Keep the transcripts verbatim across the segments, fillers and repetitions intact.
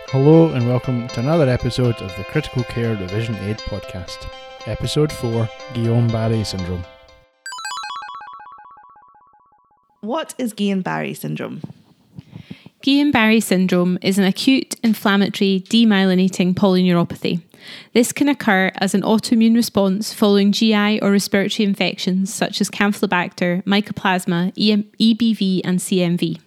Hello and welcome to another episode of the Critical Care Revision Aid Podcast. Episode four, Guillain-Barré Syndrome. What is Guillain-Barré syndrome? Guillain-Barré syndrome is an acute inflammatory demyelinating polyneuropathy. This can occur as an autoimmune response following G I or respiratory infections such as Campylobacter, Mycoplasma, E B V and C M V.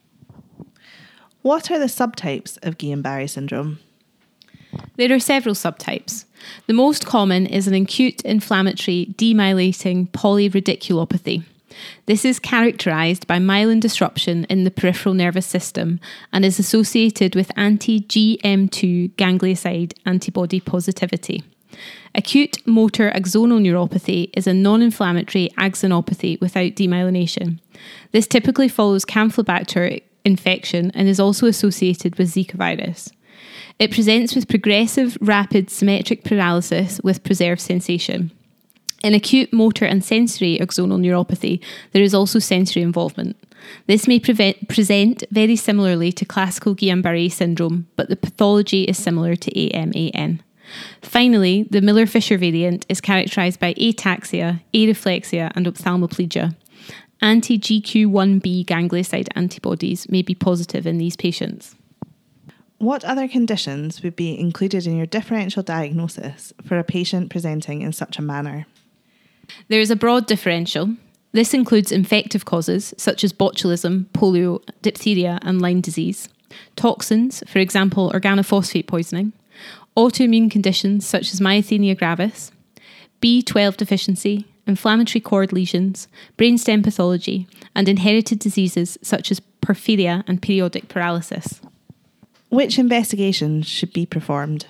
What are the subtypes of Guillain-Barré syndrome? There are several subtypes. The most common is an acute inflammatory demyelinating polyradiculopathy. This is characterised by myelin disruption in the peripheral nervous system and is associated with anti-G M two ganglioside antibody positivity. Acute motor axonal neuropathy is a non-inflammatory axonopathy without demyelination. This typically follows Campylobacter infection and is also associated with Zika virus. It presents with progressive, rapid, symmetric paralysis with preserved sensation. In acute motor and sensory axonal neuropathy, there is also sensory involvement. This may prevent, present very similarly to classical Guillain-Barré syndrome, but the pathology is similar to A M A N. Finally, the Miller-Fisher variant is characterised by ataxia, areflexia and ophthalmoplegia. Anti-G Q one B ganglioside antibodies may be positive in these patients. What other conditions would be included in your differential diagnosis for a patient presenting in such a manner? There is a broad differential. This includes infective causes such as botulism, polio, diphtheria and Lyme disease, toxins, for example organophosphate poisoning, autoimmune conditions such as myasthenia gravis, B twelve deficiency, inflammatory cord lesions, brainstem pathology, and inherited diseases such as porphyria and periodic paralysis. Which investigations should be performed?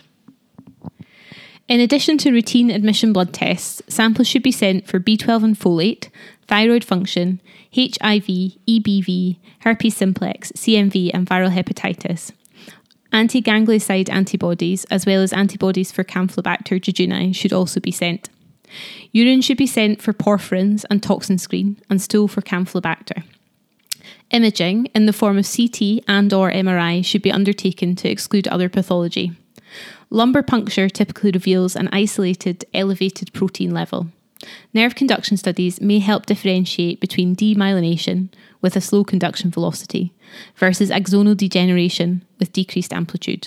In addition to routine admission blood tests, samples should be sent for B twelve and folate, thyroid function, H I V, E B V, herpes simplex, C M V and viral hepatitis. Anti-ganglioside antibodies as well as antibodies for Campylobacter jejuni should also be sent. Urine should be sent for porphyrins and toxin screen and stool for Campylobacter. Imaging in the form of C T and or M R I should be undertaken to exclude other pathology. Lumbar puncture typically reveals an isolated elevated protein level. Nerve conduction studies may help differentiate between demyelination with a slow conduction velocity versus axonal degeneration with decreased amplitude.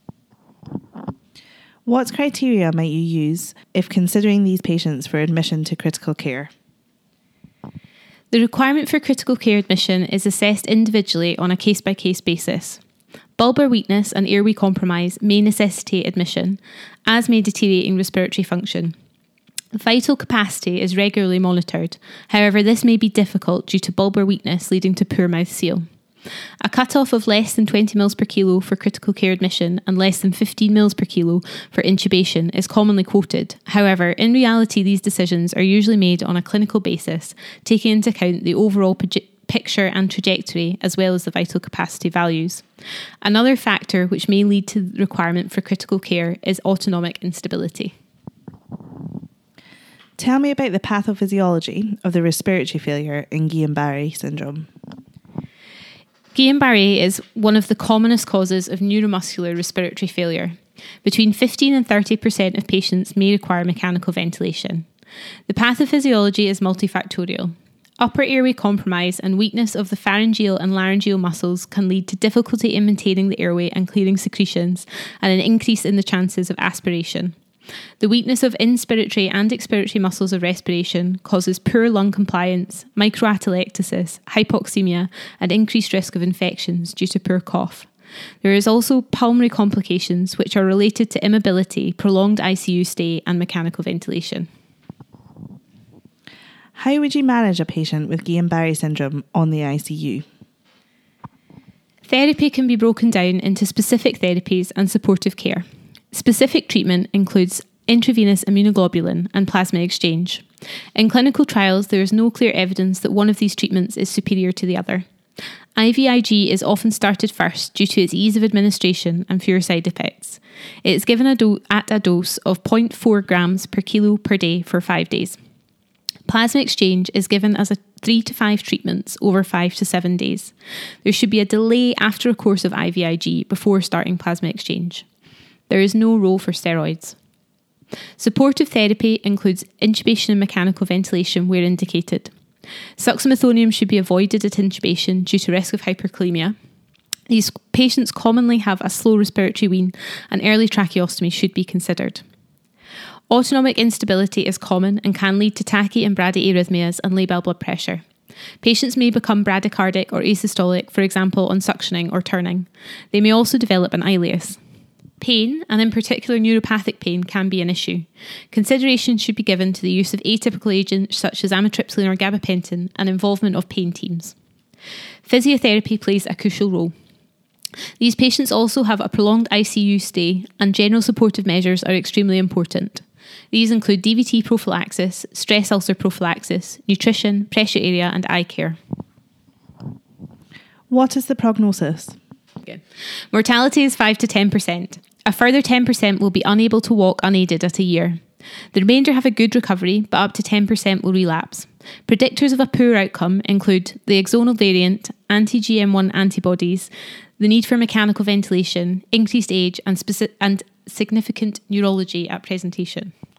What criteria might you use if considering these patients for admission to critical care? The requirement for critical care admission is assessed individually on a case-by-case basis. Bulbar weakness and airway compromise may necessitate admission, as may deteriorating respiratory function. Vital capacity is regularly monitored, however this may be difficult due to bulbar weakness leading to poor mouth seal. A cutoff of less than twenty mils per kilo for critical care admission and less than fifteen mils per kilo for intubation is commonly quoted. However, in reality these decisions are usually made on a clinical basis, taking into account the overall proje- picture and trajectory as well as the vital capacity values. Another factor which may lead to the requirement for critical care is autonomic instability. Tell me about the pathophysiology of the respiratory failure in Guillain-Barré syndrome. Guillain-Barré is one of the commonest causes of neuromuscular respiratory failure. Between fifteen and thirty percent of patients may require mechanical ventilation. The pathophysiology is multifactorial. Upper airway compromise and weakness of the pharyngeal and laryngeal muscles can lead to difficulty in maintaining the airway and clearing secretions and an increase in the chances of aspiration. The weakness of inspiratory and expiratory muscles of respiration causes poor lung compliance, microatelectasis, hypoxemia, and increased risk of infections due to poor cough. There is also pulmonary complications which are related to immobility, prolonged I C U stay, and mechanical ventilation. How would you manage a patient with Guillain-Barré syndrome on the I C U? Therapy can be broken down into specific therapies and supportive care. Specific treatment includes intravenous immunoglobulin and plasma exchange. In clinical trials, there is no clear evidence that one of these treatments is superior to the other. I V I G is often started first due to its ease of administration and fewer side effects. It is given a do- at a dose of zero point four grams per kilo per day for five days. Plasma exchange is given as a three to five treatments over five to seven days. There should be a delay after a course of I V I G before starting plasma exchange. There is no role for steroids. Supportive therapy includes intubation and mechanical ventilation where indicated. Succinylcholine should be avoided at intubation due to risk of hyperkalemia. These patients commonly have a slow respiratory wean, and early tracheostomy should be considered. Autonomic instability is common and can lead to tachy and bradyarrhythmias and labile blood pressure. Patients may become bradycardic or asystolic, for example on suctioning or turning. They may also develop an ileus. Pain, and in particular neuropathic pain, can be an issue. Consideration should be given to the use of atypical agents such as amitriptyline or gabapentin and involvement of pain teams. Physiotherapy plays a crucial role. These patients also have a prolonged I C U stay, and general supportive measures are extremely important. These include D V T prophylaxis, stress ulcer prophylaxis, nutrition, pressure area and eye care. What is the prognosis? Okay. Mortality is five to ten percent. A further ten percent will be unable to walk unaided at a year. The remainder have a good recovery, but up to ten percent will relapse. Predictors of a poor outcome include the axonal variant, anti-G M one antibodies, the need for mechanical ventilation, increased age and, speci- and significant neurology at presentation.